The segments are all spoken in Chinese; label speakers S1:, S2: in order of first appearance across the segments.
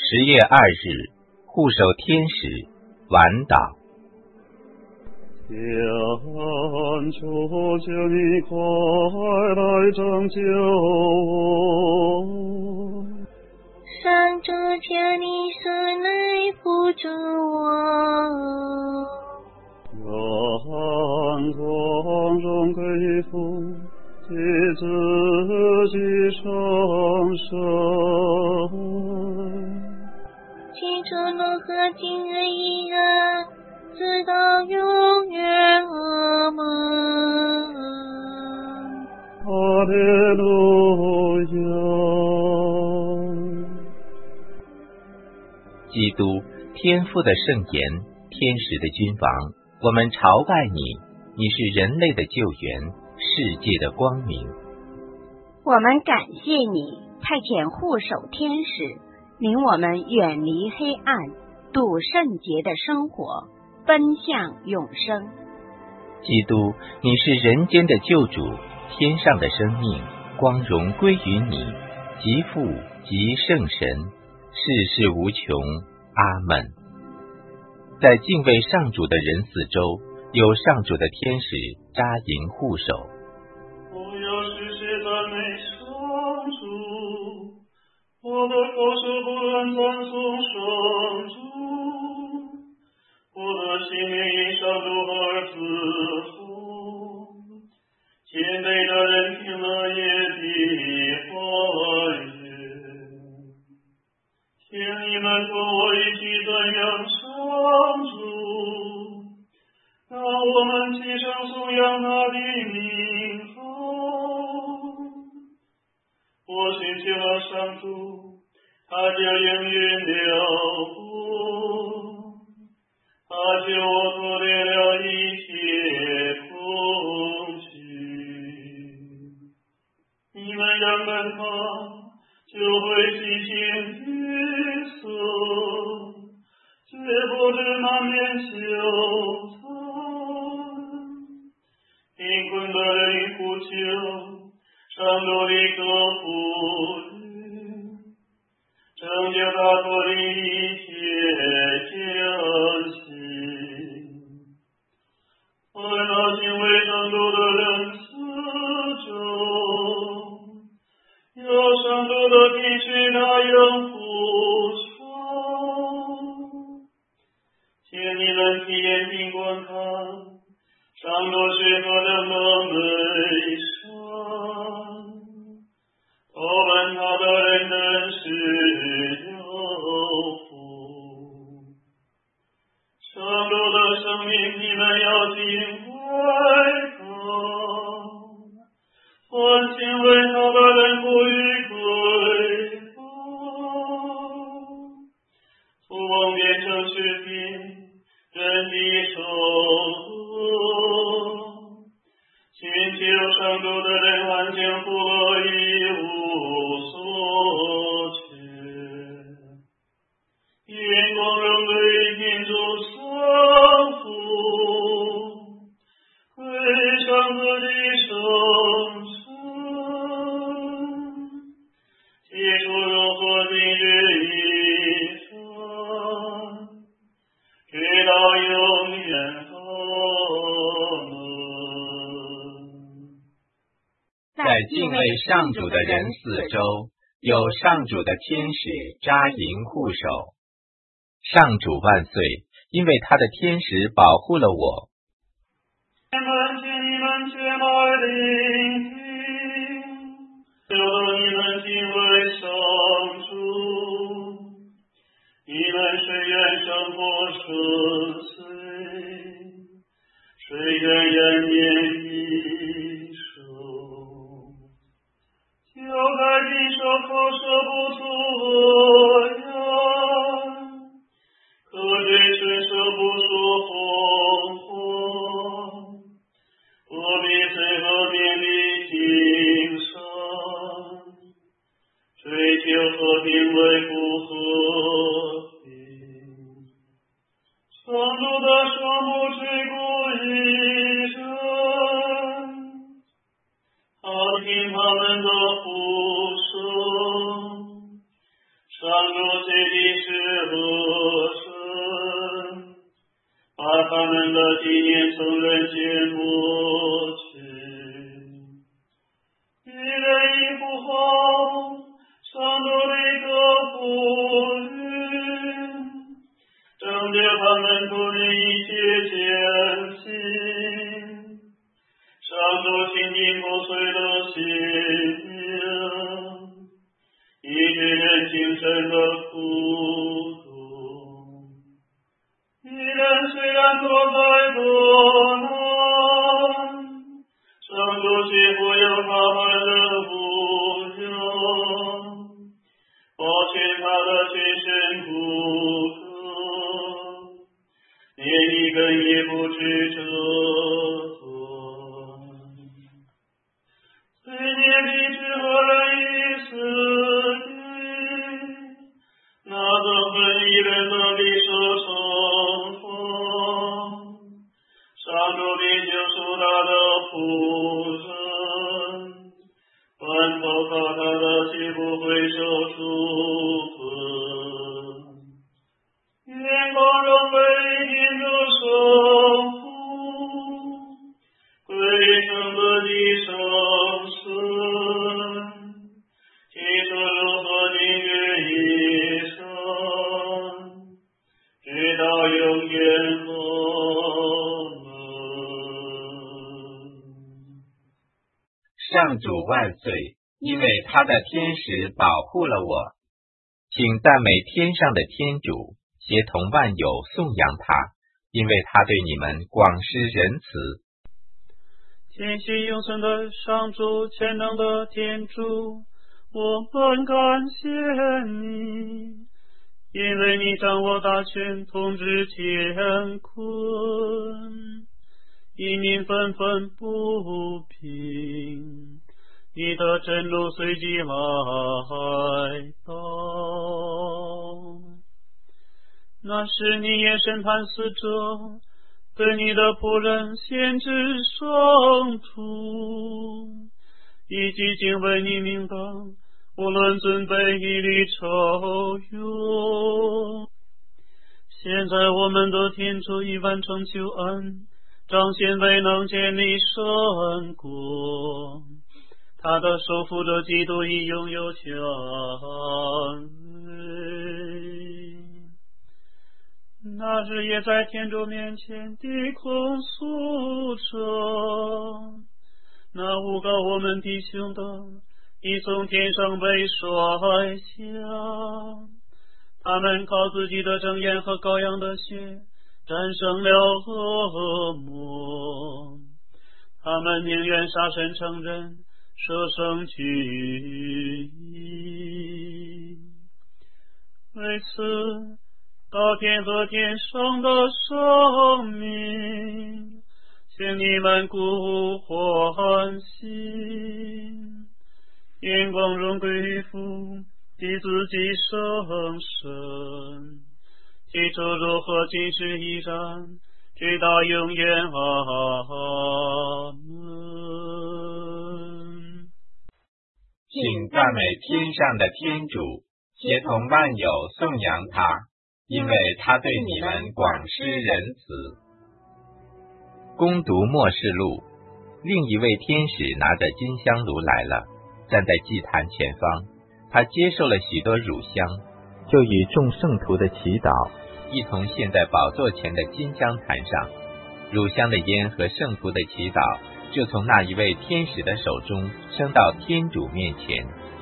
S1: 10月2日，护守天使，晚祷。
S2: 天主，求你快来拯救我！
S3: 上主，求你速来扶助我！
S2: 愿光荣归父及子及圣神。
S3: 起初如何，今日亦然，直到永远。阿们。
S2: 哈利路亚。
S1: 基督，天父的圣言，天使的君王，我们朝拜你，你是人类的救援，世界的光明。
S4: 我们感谢你派遣护守天使，领我们远离黑暗，度圣洁的生活，奔向永生。
S1: 基督，你是人间的救主，天上的生命，光荣归于你，即父即圣神，世世无穷。阿们。在敬畏上主的人四周，有上主的天使扎营护守。
S2: 我要世世赞美上主，我的口舌不乱赞颂上主，我的心灵因上主而自豪。谦卑的人听了也必欢悦。请你们同我一起赞扬上主，让我们齐声颂扬他的名号。我寻求了上主，他就应允了我，他救我脱离了一切恐惧。你们仰望他，就会喜形于色，绝不至满面羞惭。贫困的人呼求，上主立刻扶助，拯救他脱离一切艰辛。烦恼行为上主的人四周，有上主的天使那样护守。请你们体验并观看，上主是何等的美善，投奔他的人真是有福。上主的生命你们要敬畏他，凡敬畏他的人不予匮乏。富翁变成食品，人的手寻求上主的人安静不乐，一无所缺。愿光荣归天主圣父，归上子的圣神，起初如何，今日亦然，直到永远。
S1: 在敬畏上主的人四周，有上主的天使扎营护守。上主万岁，因为他的天使保护了我。
S2: 请你们前来聆听，求得你们敬畏上主，你们谁愿生活顺遂，谁愿延年益寿。就该地手口舌不出恶言，可嘴唇舌不说谎话，我必随和平的精神，追求和平，维护和平。上主的双目垂顾一人，他听他们的呼声。上主随地生的苦毒。一人虽然躲在多难，上主岂不有他们的护佑，保全他的全身骨骼，连一根也不致折断。罪孽必至何人于死地，那个分一人的必受惩罚。上主必救赎他的仆人，凡投靠他的岂不会受处分。愿光荣归天主圣父，归圣子及圣神，起初如何今日以生，直到永远后。
S1: 上主万岁！因为他的天使保护了我，请赞美天上的天主，协同万有颂扬他，因为他对你们广施仁慈。
S5: 天系永存的上主，全能的天主，我们感谢你，因为你掌握大权，统治乾坤，一民纷纷不平，你的真路随即来到。那时你也审判死者，对你的仆人先知圣徒，以及敬畏你名的，无论尊卑一律酬用。现在我们的天主已完成救恩，彰显未能建立圣国，他的守护者基督已拥有权威。那日也在天主面前地控诉着，那诬告我们弟兄的已从天上被摔下，他们靠自己的正言和羔羊的血战胜了恶魔，他们宁愿杀身成仁，舍生取义。为此高天和天上的生命，请你们鼓欢喜，愿光荣归于父及子及圣神，起初如何今时依然，直到永远。阿门。
S1: 请赞美天上的天主，协同万有颂扬他，因为他对你们广施仁慈。恭读默示录，另一位天使拿着金香炉来了，站在祭坛前方，他接受了许多乳香，就与众圣徒的祈祷一同献在宝座前的金香坛上。乳香的烟和圣徒的祈祷就从那一位天使的手中升到天主面前。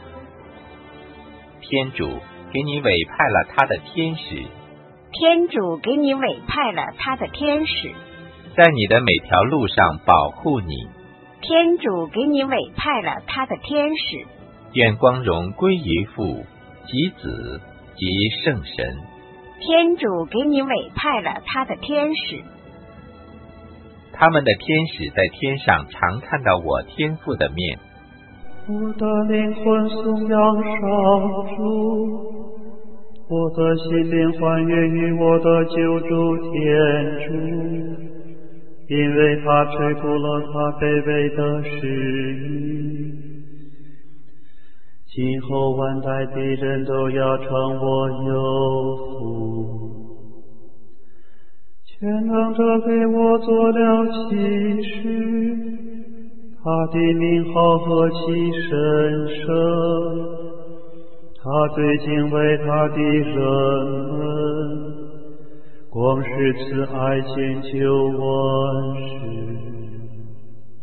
S1: 天主给你委派了他的天使，
S4: 天主给你委派了他的天使，
S1: 在你的每条路上保护你。
S4: 天主给你委派了他的天使，
S1: 愿光荣归于父及子及圣神。
S4: 天主给你委派了他的天使，
S1: 他们的天使在天上常看到我天父的面。
S5: 我的灵魂颂扬上主，我的心灵欢悦于我的救主天主，因为他垂顾了他卑微的事意。今后万代的人都要称我有福，全能者给我做了启示，他的名号何其神圣，他最敬畏他的人们，光是慈爱拯救万事。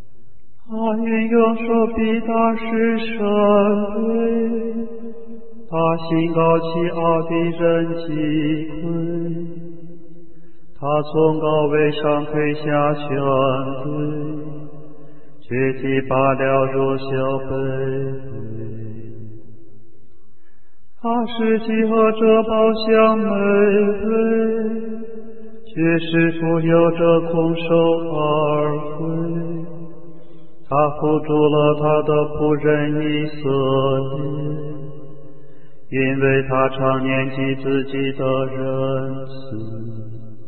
S5: 他运用手臂大施神威， 他心高气傲的人机会，他从高位上推下权贵，却提拔了弱小卑微。他是集合着宝相美味，却是富有着空手而归。他扶助了他的仆人以色列，因为他常念及自己的仁慈。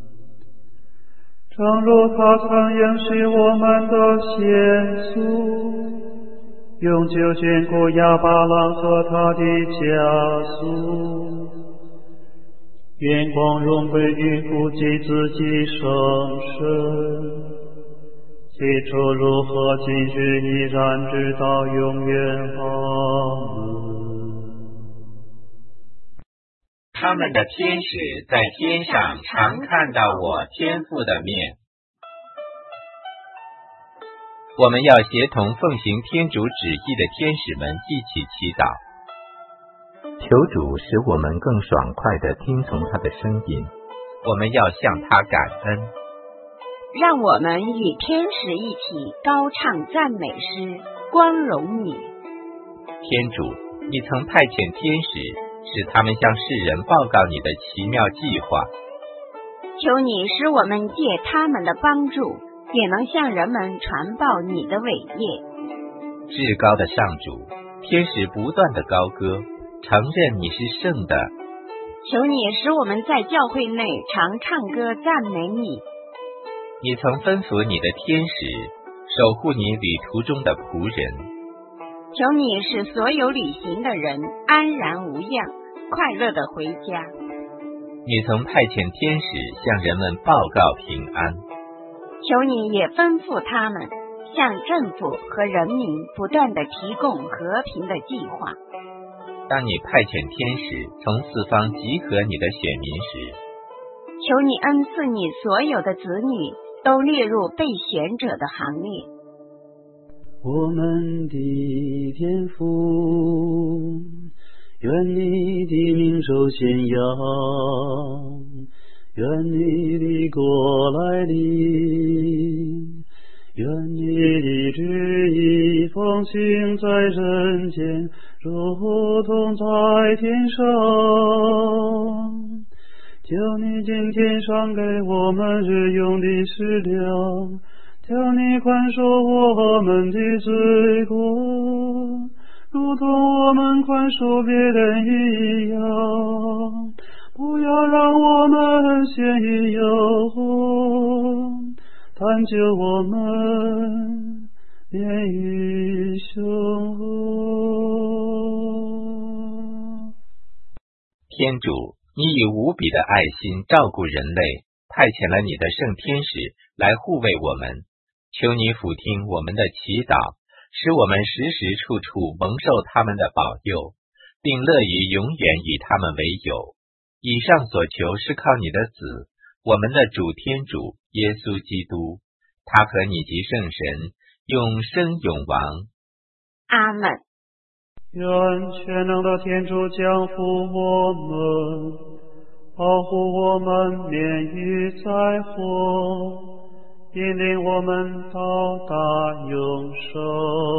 S5: 正如他曾应许我们的先祖，永久眷顾亚巴郎和他的家属，愿光荣归于父及子及圣神，起初如何，今日依然，直到永远。阿门。
S1: 他们的天使在天上常看到我天父的面。我们要协同奉行天主旨意的天使们一起祈祷，求主使我们更爽快地听从他的声音。我们要向他感恩。
S4: 让我们与天使一起高唱赞美诗，光荣你。
S1: 天主，你曾派遣天使，使他们向世人报告你的奇妙计划。
S4: 求你使我们借他们的帮助，也能向人们传报你的伟业。
S1: 至高的上主，天使不断地高歌，承认你是圣的。
S4: 求你使我们在教会内常唱歌赞美你。
S1: 你曾吩咐你的天使守护你旅途中的仆人。
S4: 求你使所有旅行的人安然无恙，快乐地回家。
S1: 你曾派遣天使向人们报告平安。
S4: 求你也吩咐他们向政府和人民不断地提供和平的计划。
S1: 当你派遣天使从四方集合你的选民时，
S4: 求你恩赐你所有的子女都列入被选者的行列。
S5: 我们的天父，愿你的名受宣扬，愿你的国来临，愿你的旨意奉行在人间，如同在天上。求你今天赏给我们日用的食粮，求你宽恕我们的罪过，如同我们宽恕别人一样。不要让我们陷于诱惑，但救我们免于凶恶。
S1: 天主，你以无比的爱心照顾人类，派遣了你的圣天使来护卫我们。求你俯听我们的祈祷，使我们时时处处蒙受他们的保佑，并乐于永远与他们为友。以上所求是靠你的子，我们的主天主耶稣基督，他和你及圣神永生永王。
S4: 阿门。
S5: 愿全能的天主降福我们，保护我们免于灾祸，引领我们到达永生。